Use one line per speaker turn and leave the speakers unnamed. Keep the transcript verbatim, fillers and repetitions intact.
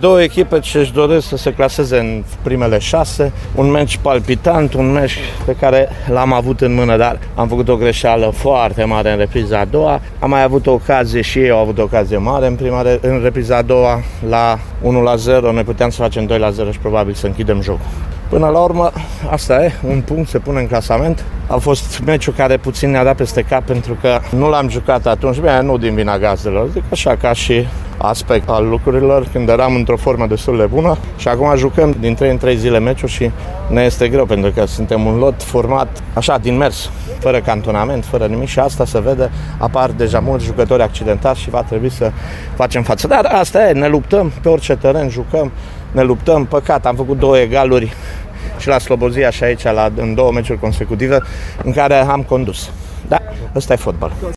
Două echipe ce își doresc să se claseze în primele șase, un meci palpitant, un meci pe care l-am avut în mână, dar am făcut o greșeală foarte mare în repriza a doua. Am mai avut o ocazie și ei au avut o ocazie mare în, prima, în repriza a doua, la unu la zero, noi puteam să facem doi la zero și probabil să închidem jocul. Până la urmă, asta e, un punct se pune în clasament. A fost meciul care puțin ne-a dat peste cap pentru că nu l-am jucat atunci, bine, nu din vina gazdelor, zic așa ca și aspect al lucrurilor, când eram într-o formă destul de bună și acum jucăm din trei în trei zile meciuri și ne este greu pentru că suntem un lot format așa din mers, fără cantonament, fără nimic și asta se vede, apar deja mulți jucători accidentați și va trebui să facem față. Dar asta e, ne luptăm pe orice teren, jucăm, ne luptăm, păcat, am făcut două egaluri și la Slobozia și aici la, în două meciuri consecutive în care am condus. Da, ăsta e fotbal.